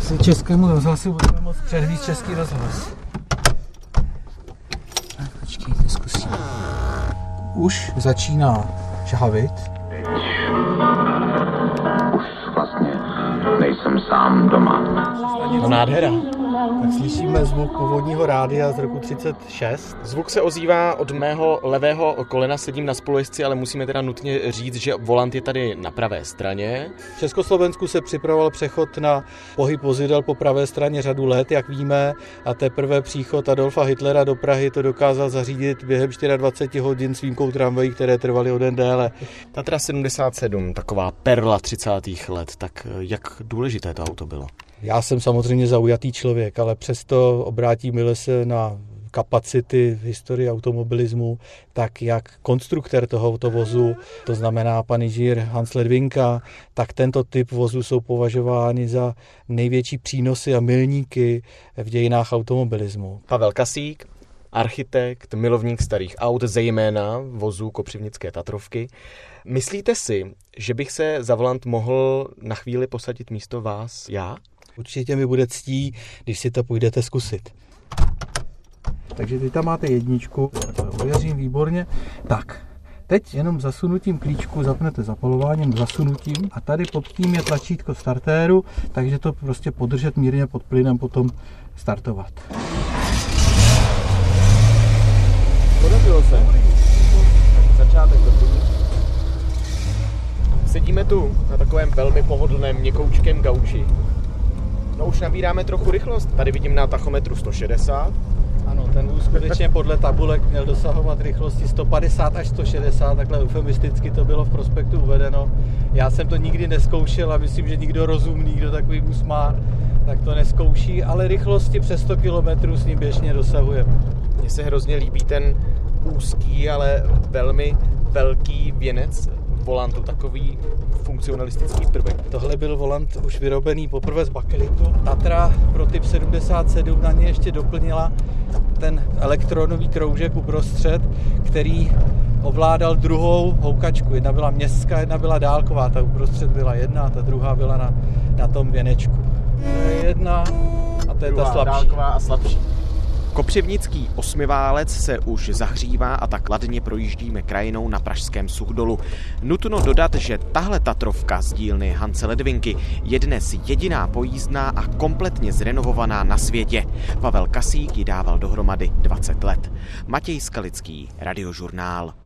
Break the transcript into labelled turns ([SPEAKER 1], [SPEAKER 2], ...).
[SPEAKER 1] Si českému rozhlasu budeme moct přehvíst Český rozhlas. Tak, počkejte, zkusíme. Už začíná žhavit.
[SPEAKER 2] Už vlastně nejsem sám doma.
[SPEAKER 3] No nádhera.
[SPEAKER 1] Tak slyšíme zvuk původního rádia z roku 36.
[SPEAKER 3] Zvuk se ozývá od mého levého kolena, sedím na spolujezdci, ale musíme teda nutně říct, že volant je tady na pravé straně.
[SPEAKER 1] V Československu se připravoval přechod na pohyb vozidel po pravé straně řadu let, jak víme, a teprve příchod Adolfa Hitlera do Prahy to dokázal zařídit během 24 hodin s výjimkou tramvají, které trvaly o den déle.
[SPEAKER 3] Tatra 77, taková perla 30. let, tak jak důležité to auto bylo?
[SPEAKER 1] Já jsem samozřejmě zaujatý člověk, ale přesto obrátíme se na kapacity v historii automobilismu, tak jak konstruktér tohoto vozu, to znamená pan inženýr Hans Ledvinka, tak tento typ vozu jsou považovány za největší přínosy a milníky v dějinách automobilismu.
[SPEAKER 3] Pavel Kasík, architekt, milovník starých aut, zejména vozů kopřivnické Tatrovky. Myslíte si, že bych se za volant mohl na chvíli posadit místo vás já?
[SPEAKER 1] Určitě mi bude ctí, když si to půjdete zkusit. Takže teď tam máte jedničku, ověřím výborně. Tak, teď jenom zasunutím klíčku zapnete zapalováním, zasunutím a tady pod tím je tlačítko startéru, takže to prostě podržet mírně pod plynem, potom startovat.
[SPEAKER 3] Podařilo se. Tak začátek dobrý. Sedíme tu na takovém velmi pohodlném měkoučkém gauči. No už nabíráme trochu rychlost. Tady vidím na tachometru 160.
[SPEAKER 1] Ano, ten vůz skutečně podle tabulek měl dosahovat rychlosti 150 až 160, takhle eufemisticky to bylo v prospektu uvedeno. Já jsem to nikdy nezkoušel a myslím, že nikdo rozumný, kdo takový vůz má, tak to neskouší, ale rychlosti přes 100 km s ním běžně dosahujeme.
[SPEAKER 3] Mně se hrozně líbí ten úzký, ale velmi velký věnec volantu, takový funkcionalistický prvek.
[SPEAKER 1] Tohle byl volant už vyrobený poprvé z bakelitu. Tatra pro typ 77 na ně ještě doplnila ten elektronový kroužek uprostřed, který ovládal druhou houkačku. Jedna byla městská, jedna byla dálková. Ta uprostřed byla jedna a ta druhá byla na tom věnečku. To je jedna a to je ta slabší.
[SPEAKER 3] Dálková a slabší. Kopřivnický osmiválec se už zahřívá a tak ladně projíždíme krajinou na pražském Suchdolu. Nutno dodat, že tahle Tatrovka z dílny Hanse Ledvinky je dnes jediná pojízdná a kompletně zrenovovaná na světě. Pavel Kasík ji dával dohromady 20 let. Matěj Skalický, Radiožurnál.